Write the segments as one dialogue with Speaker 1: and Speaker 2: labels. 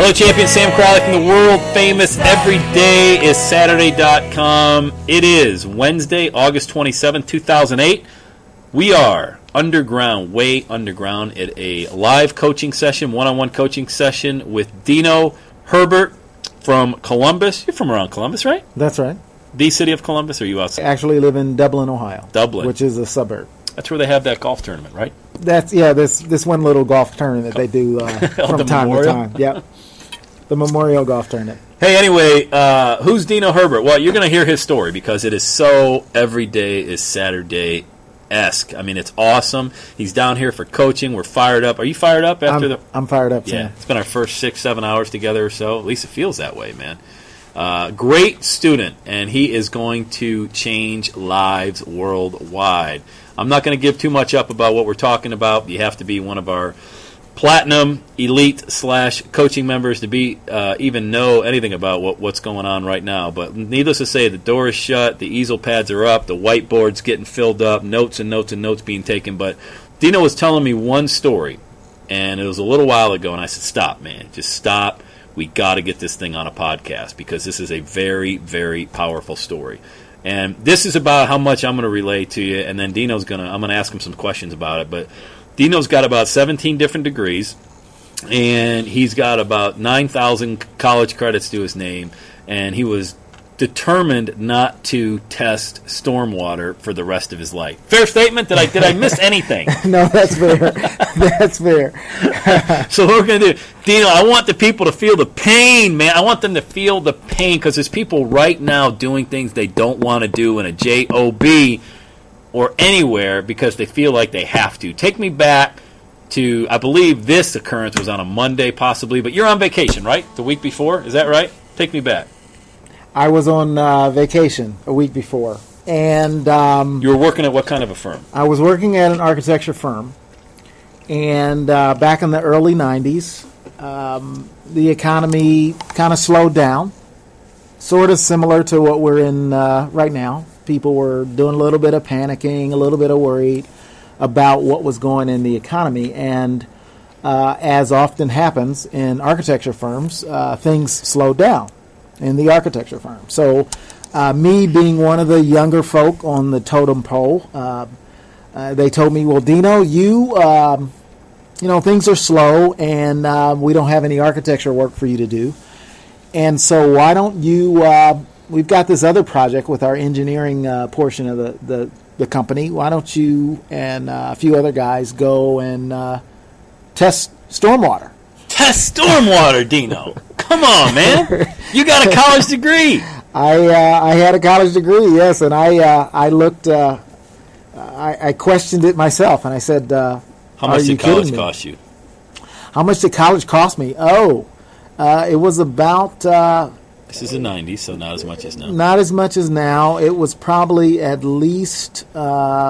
Speaker 1: Hello, champion. Sam Crowley from the world famous EveryDayIsSaturday.com. It is Wednesday, August 27, 2008. We are underground, way underground, at a live coaching session, one-on-one coaching session with Dino Herbert from Columbus. You're from around Columbus, right?
Speaker 2: That's right.
Speaker 1: The city of Columbus, or are you outside?
Speaker 2: I actually live in Dublin, Ohio.
Speaker 1: Dublin.
Speaker 2: Which is a suburb.
Speaker 1: That's where they have that golf tournament, right?
Speaker 2: That's, yeah, this one little golf tournament they do from time to time. Yep. The Memorial Golf Tournament.
Speaker 1: Hey, anyway, who's Dino Herbert? Well, you're going to hear his story because it is so Everyday is Saturday-esque. I mean, it's awesome. He's down here for coaching. We're fired up. Are you fired up after
Speaker 2: I'm fired up,
Speaker 1: yeah.
Speaker 2: Sam.
Speaker 1: It's been our first 6-7 hours together or so. At least it feels that way, man. Great student, and he is going to change lives worldwide. I'm not going to give too much up about what we're talking about. You have to be one of our Platinum Elite / coaching members to be even know anything about what's going on right now. But needless to say, the door is shut, the easel pads are up, the whiteboard's getting filled up, notes and notes and notes being taken. But Dino was telling me one story, and it was a little while ago, and I said, stop, man, just stop. We got to get this thing on a podcast because this is a very, very powerful story. And this is about how much I'm going to relay to you, and then I'm going to ask him some questions about it. But Dino's got about 17 different degrees, and he's got about 9,000 college credits to his name, and he was determined not to test stormwater for the rest of his life. Fair statement? Did I miss anything?
Speaker 2: No, that's fair. That's fair.
Speaker 1: So what we're going to do, Dino, I want the people to feel the pain, man. I want them to feel the pain because there's people right now doing things they don't want to do in a job or anywhere because they feel like they have to. Take me back to, I believe this occurrence was on a Monday possibly, but you're on vacation, right? The week before, is that right? Take me back.
Speaker 2: I was on vacation a week before. And
Speaker 1: you were working at what kind of a firm?
Speaker 2: I was working at an architecture firm. And back in the early 90s, the economy kind of slowed down, sort of similar to what we're in right now. People were doing a little bit of panicking, a little bit of worried about what was going in the economy. And as often happens in architecture firms, things slowed down in the architecture firm. So me being one of the younger folk on the totem pole, they told me, well, Dino, you know, things are slow and we don't have any architecture work for you to do. And so why don't you... we've got this other project with our engineering portion of the company. Why don't you and a few other guys go and test stormwater?
Speaker 1: Test stormwater, Dino. Come on, man. You got a college degree.
Speaker 2: I had a college degree, yes, and I looked. I questioned it myself, and I said,
Speaker 1: "How much did college cost you?"
Speaker 2: How much did college cost me? Oh, it was about.
Speaker 1: This is the 90s, so not as much as now.
Speaker 2: Not as much as now. It was probably at least, it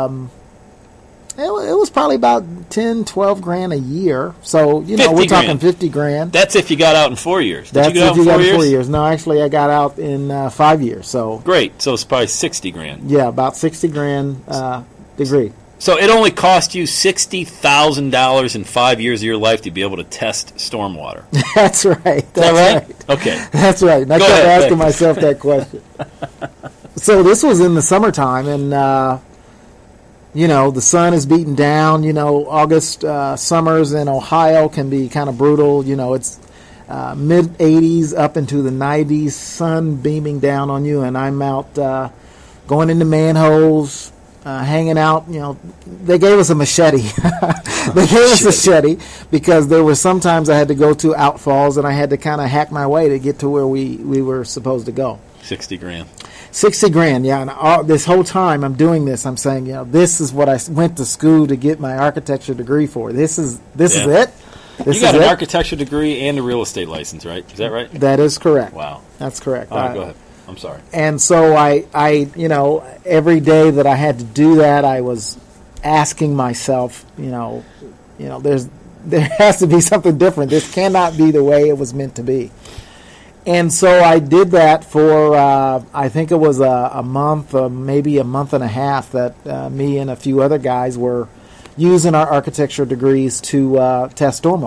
Speaker 2: was probably about 10, 12 grand a year. So, you know, we're talking 50 grand.
Speaker 1: That's if you got out in 4 years.
Speaker 2: That's if you got out in 4 years. No, actually, I got out in 5 years. So
Speaker 1: great. So it's probably 60 grand.
Speaker 2: Yeah, about 60 grand degree.
Speaker 1: So it only cost you $60,000 in 5 years of your life to be able to test stormwater.
Speaker 2: That's right.
Speaker 1: Is that right? Okay.
Speaker 2: That's right. And I kept asking myself that question. So this was in the summertime, and, you know, the sun is beating down. You know, August summers in Ohio can be kind of brutal. You know, it's mid-80s up into the 90s, sun beaming down on you, and I'm out going into manholes, hanging out. You know, they gave us a machete. They gave us a machete because there were sometimes I had to go to outfalls and I had to kind of hack my way to get to where we were supposed to go.
Speaker 1: 60 grand.
Speaker 2: 60 grand, yeah. And this whole time I'm doing this, I'm saying, you know, this is what I went to school to get my architecture degree for. This is it.
Speaker 1: You got an architecture degree and a real estate license, right? Is that right?
Speaker 2: That is correct.
Speaker 1: Wow.
Speaker 2: That's correct.
Speaker 1: All right, go ahead. I'm sorry.
Speaker 2: And so I, you know, every day that I had to do that, I was asking myself, you know, there has to be something different. This cannot be the way it was meant to be. And so I did that for, I think it was a month, maybe a month and a half, that me and a few other guys were using our architecture degrees to test stormwater.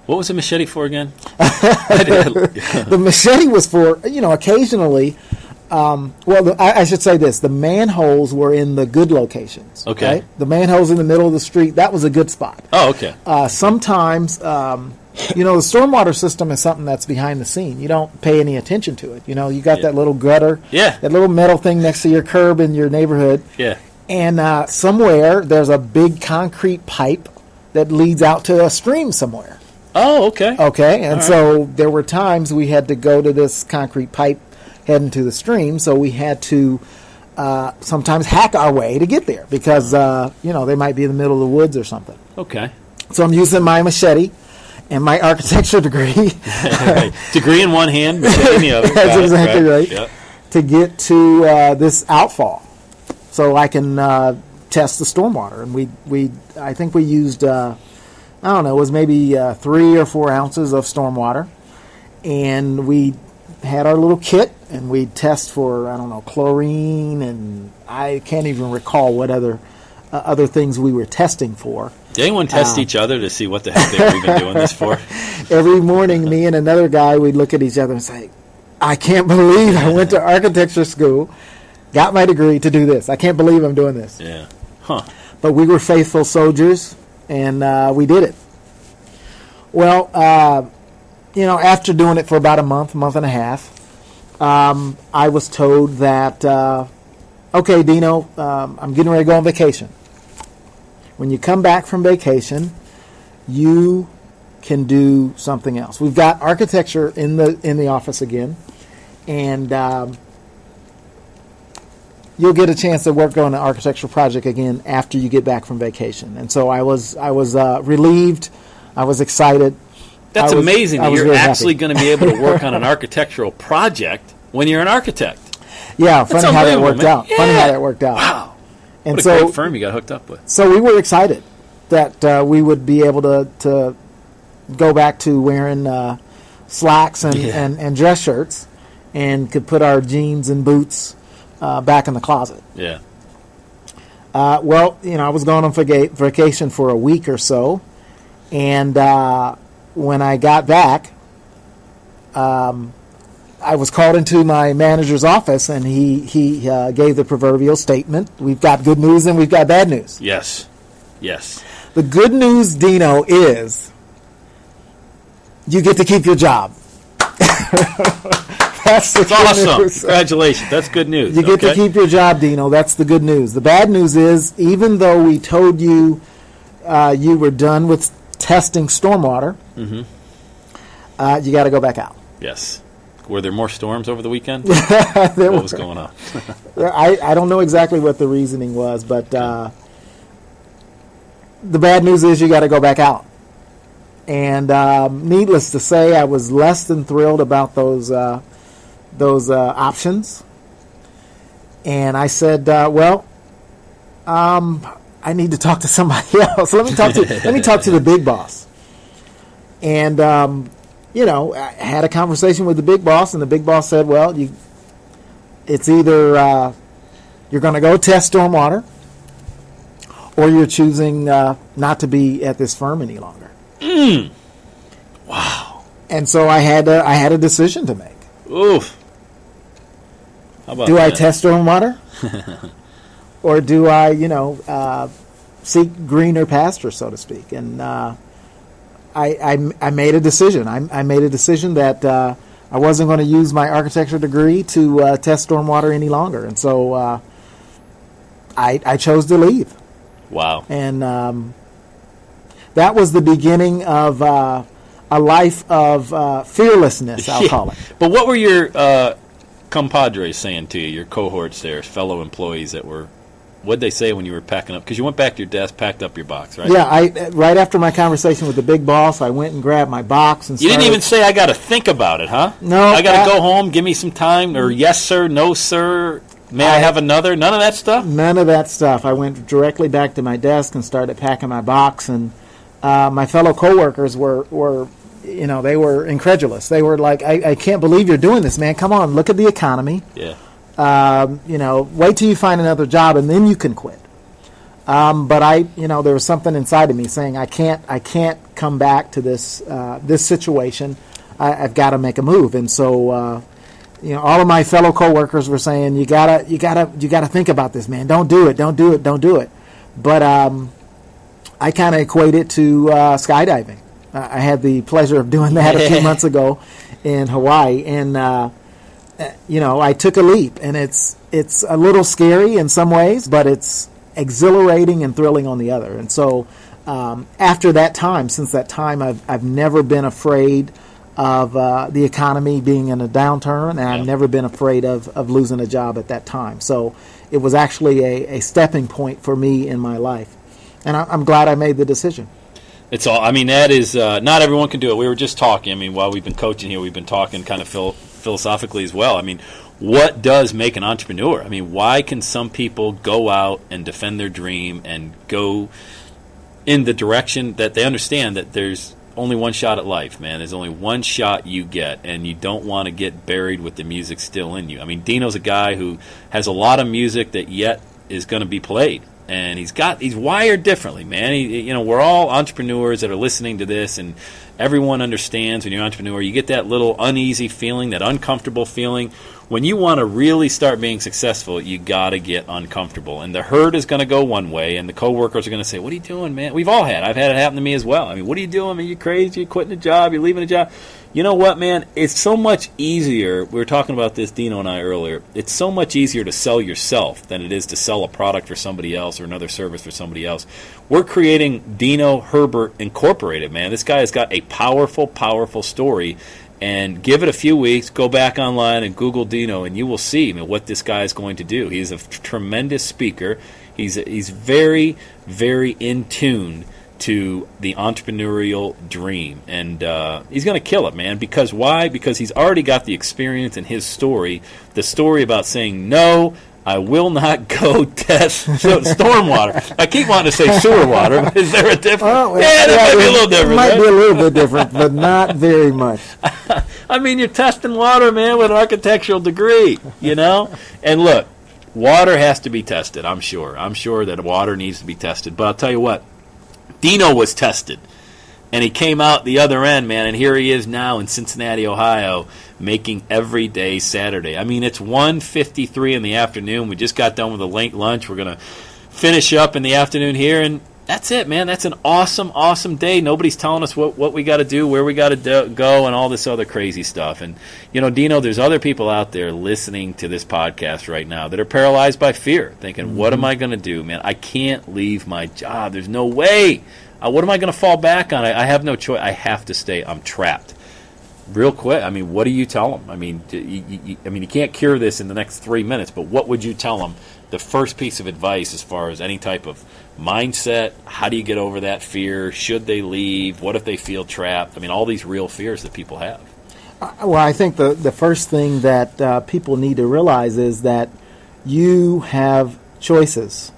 Speaker 1: What was the machete for again? I did.
Speaker 2: The machete was for, occasionally. I should say this: the manholes were in the good locations.
Speaker 1: Okay.
Speaker 2: Right? The manholes in the middle of the street, that was a good spot.
Speaker 1: Oh, okay.
Speaker 2: Sometimes, the stormwater system is something that's behind the scene. You don't pay any attention to it. You got that little gutter,
Speaker 1: Yeah.
Speaker 2: that little metal thing next to your curb in your neighborhood.
Speaker 1: Yeah.
Speaker 2: And somewhere there's a big concrete pipe that leads out to a stream somewhere.
Speaker 1: Oh, okay.
Speaker 2: Okay, and
Speaker 1: All right.
Speaker 2: so there were times we had to go to this concrete pipe heading to the stream, so we had to sometimes hack our way to get there because, they might be in the middle of the woods or something.
Speaker 1: Okay.
Speaker 2: So I'm using my machete and my architecture degree.
Speaker 1: Right. Degree in one hand, machete in the other.
Speaker 2: That's
Speaker 1: Got it.
Speaker 2: exactly right.
Speaker 1: Yep.
Speaker 2: To get to this outfall, so I can test the stormwater. And I think we used, it was maybe 3 or 4 ounces of stormwater, and we had our little kit, and we'd test for chlorine, and I can't even recall what other things we were testing for.
Speaker 1: Did anyone test each other to see what the heck they were even doing this for?
Speaker 2: Every morning, me and another guy, we'd look at each other and say, I can't believe I went to architecture school, got my degree to do this. I can't believe I'm doing this.
Speaker 1: Yeah. Huh.
Speaker 2: But we were faithful soldiers, and we did it. Well, after doing it for about a month and a half, I was told that, okay, Dino, I'm getting ready to go on vacation. When you come back from vacation, you can do something else. We've got architecture in the office again, and you'll get a chance to work on an architectural project again after you get back from vacation. And so I was relieved. I was excited.
Speaker 1: That's amazing that you're
Speaker 2: really
Speaker 1: actually
Speaker 2: happy.
Speaker 1: going to be able to work on an architectural project when you're an architect.
Speaker 2: Yeah, funny how that
Speaker 1: unbelievable,
Speaker 2: worked
Speaker 1: man.
Speaker 2: out.
Speaker 1: Yeah.
Speaker 2: Funny how that worked out.
Speaker 1: Wow.
Speaker 2: And
Speaker 1: What a
Speaker 2: so,
Speaker 1: great firm you got hooked up with.
Speaker 2: so we were excited that we would be able to go back to wearing slacks and dress shirts, and could put our jeans and boots back in the closet.
Speaker 1: Yeah.
Speaker 2: I was going on vacation for a week or so, and when I got back, I was called into my manager's office, and he gave the proverbial statement: "We've got good news and we've got bad news."
Speaker 1: Yes. Yes.
Speaker 2: The good news, Dino, is you get to keep your job. That's the
Speaker 1: It's
Speaker 2: good
Speaker 1: awesome.
Speaker 2: news.
Speaker 1: Congratulations. That's good news.
Speaker 2: You get to keep your job, Dino. That's the good news. The bad news is, even though we told you you were done with testing stormwater, you got to go back out.
Speaker 1: Yes. Were there more storms over the weekend? What was going on?
Speaker 2: I don't know exactly what the reasoning was, but the bad news is you got to go back out. And needless to say, I was less than thrilled about those options. And I said, I need to talk to somebody else. Let me talk to the big boss. And I had a conversation with the big boss, and the big boss said, well, it's either you're going to go test stormwater, or you're choosing not to be at this firm any longer.
Speaker 1: Wow.
Speaker 2: And so I had a decision to make.
Speaker 1: Oof. How about
Speaker 2: Do I
Speaker 1: that?
Speaker 2: test stormwater, or do I, seek greener pasture, so to speak? And I made a decision. I made a decision that I wasn't going to use my architecture degree to test stormwater any longer, and so I chose to leave.
Speaker 1: Wow.
Speaker 2: And that was the beginning of a life of fearlessness, I'll call it.
Speaker 1: But what were your compadres saying to you, your cohorts there, fellow employees that were, what'd they say when you were packing up? Because you went back to your desk, packed up your box, right?
Speaker 2: Yeah, right after my conversation with the big boss, I went and grabbed my box and
Speaker 1: You
Speaker 2: started.
Speaker 1: didn't even say, I got to think about it, huh?
Speaker 2: No,
Speaker 1: I got to go home, give me some time, or yes, sir, no, sir, may I have another? None of that stuff?
Speaker 2: None of that stuff. I went directly back to my desk and started packing my box, and my fellow coworkers were they were incredulous. They were like, I can't believe you're doing this, man. Come on, look at the economy.
Speaker 1: Yeah.
Speaker 2: Wait till you find another job and then you can quit. But there was something inside of me saying I can't come back to this situation, I've got to make a move. And so, all of my fellow coworkers were saying, you gotta think about this, man. Don't do it. But I kind of equate it to skydiving. I had the pleasure of doing that a few months ago in Hawaii, and I took a leap, and it's a little scary in some ways, but it's exhilarating and thrilling on the other. And so after that time, since that time, I've never been afraid of the economy being in a downturn, and I've never been afraid of losing a job at that time. So it was actually a stepping point for me in my life, and I'm glad I made the decision.
Speaker 1: It's all. I mean, that is not everyone can do it. We were just talking. I mean, while we've been coaching here, we've been talking kind of philosophically as well. I mean, what does make an entrepreneur? I mean, why can some people go out and defend their dream and go in the direction that they understand that there's only one shot at life, man. There's only one shot you get, and you don't want to get buried with the music still in you. I mean, Dino's a guy who has a lot of music that yet is going to be played. And he's wired differently, man. We're all entrepreneurs that are listening to this, and everyone understands when you're an entrepreneur, you get that little uneasy feeling, that uncomfortable feeling. When you want to really start being successful, you got to get uncomfortable. And the herd is going to go one way, and the coworkers are going to say, "What are you doing, man?" I've had it happen to me as well. I mean, what are you doing? Are you crazy? You're quitting a job? You're leaving a job? You know what, man? It's so much easier. We were talking about this, Dino and I, earlier. It's so much easier to sell yourself than it is to sell a product for somebody else or another service for somebody else. We're creating Dino Herbert Incorporated, man. This guy has got a powerful, powerful story. And give it a few weeks, go back online and Google Dino, and you will see what this guy is going to do. He's a tremendous speaker. He's very, very in tune to the entrepreneurial dream, and he's going to kill it, man. Because why? Because he's already got the experience in his story, the story about saying no. I will not go test stormwater. I keep wanting to say sewer water, but is there a difference? That might be a little different.
Speaker 2: It might be a little bit different, but not very much.
Speaker 1: I mean, you're testing water, man, with an architectural degree, And look, water has to be tested, I'm sure. I'm sure that water needs to be tested. But I'll tell you what, Dino was tested. And he came out the other end, man, and here he is now in Cincinnati, Ohio, making every day Saturday. I mean, it's 1:53 in the afternoon. We just got done with a late lunch. We're going to finish up in the afternoon here, and that's it, man. That's an awesome, awesome day. Nobody's telling us what we got to do, where we got to go, and all this other crazy stuff. And, Dino, there's other people out there listening to this podcast right now that are paralyzed by fear, thinking, what am I going to do, man? I can't leave my job. There's no way. What am I going to fall back on? I have no choice. I have to stay. I'm trapped. Real quick, I mean, what do you tell them? I mean, you can't cure this in the next 3 minutes, but what would you tell them? The first piece of advice as far as any type of mindset, how do you get over that fear? Should they leave? What if they feel trapped? I mean, all these real fears that people have.
Speaker 2: Well, I think the first thing that people need to realize is that you have choices.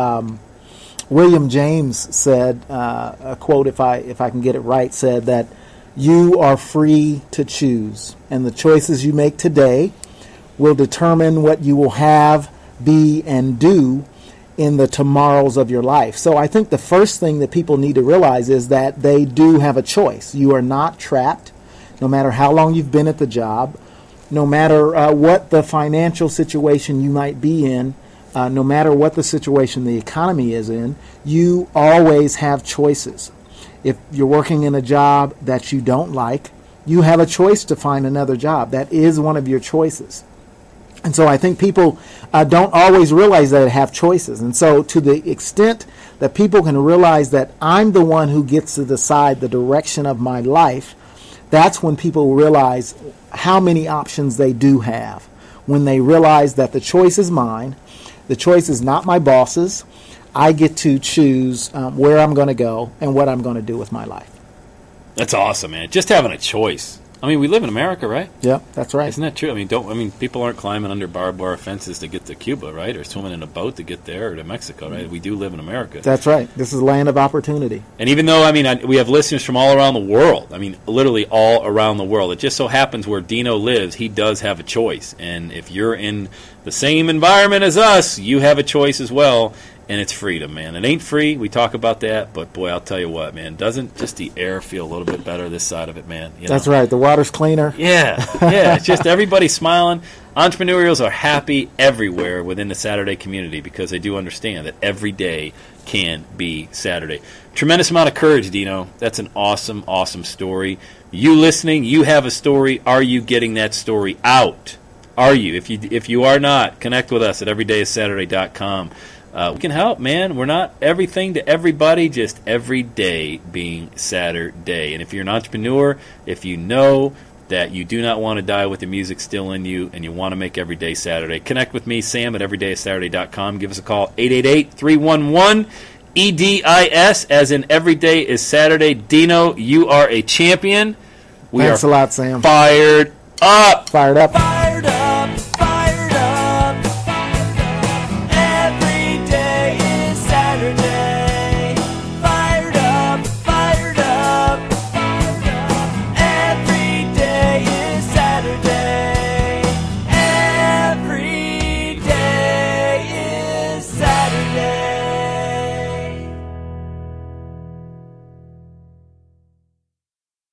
Speaker 2: William James said, a quote, if I can get it right, said that you are free to choose, and the choices you make today will determine what you will have, be, and do in the tomorrows of your life. So I think the first thing that people need to realize is that they do have a choice. You are not trapped, no matter how long you've been at the job, no matter what the financial situation you might be in, no matter what the situation the economy is in, you always have choices. If you're working in a job that you don't like, you have a choice to find another job. That is one of your choices. And so I think people don't always realize that they have choices. And so to the extent that people can realize that I'm the one who gets to decide the direction of my life, that's when people realize how many options they do have. When they realize that the choice is mine, the choice is not my boss's, I get to choose where I'm going to go and what I'm going to do with my life.
Speaker 1: That's awesome, man. Just having a choice. I mean, we live in America, right?
Speaker 2: Yeah, that's right.
Speaker 1: Isn't that true? I mean, people aren't climbing under barbed wire fences to get to Cuba, right? Or swimming in a boat to get there, or to Mexico, right? We do live in America.
Speaker 2: That's right. This is a land of opportunity.
Speaker 1: And even though, we have listeners from all around the world. I mean, literally all around the world. It just so happens where Dino lives, he does have a choice. And if you're in the same environment as us, you have a choice as well. and it's freedom, man. It ain't free. We talk about that, but boy, I'll tell you what, man. Doesn't just the air feel a little bit better this side of it, man? You know?
Speaker 2: That's right. The water's cleaner.
Speaker 1: Yeah, yeah. It's just everybody smiling. Entrepreneurials are happy everywhere within the Saturday community because they do understand that every day can be Saturday. Tremendous amount of courage, Dino. That's an awesome, awesome story. You listening, you have a story. Are you getting that story out? Are you? If you are not, connect with us at everydayissaturday.com. We can help, man. We're not everything to everybody, just every day being Saturday. And if you're an entrepreneur, if you know that you do not want to die with the music still in you and you want to make every day Saturday, connect with me, Sam, at everydayissaturday.com. Give us a call, 888-311-EDIS, as in every day is Saturday. Dino, you are a champion.
Speaker 2: Thanks a lot, Sam.
Speaker 1: Fired up.
Speaker 2: Fired up.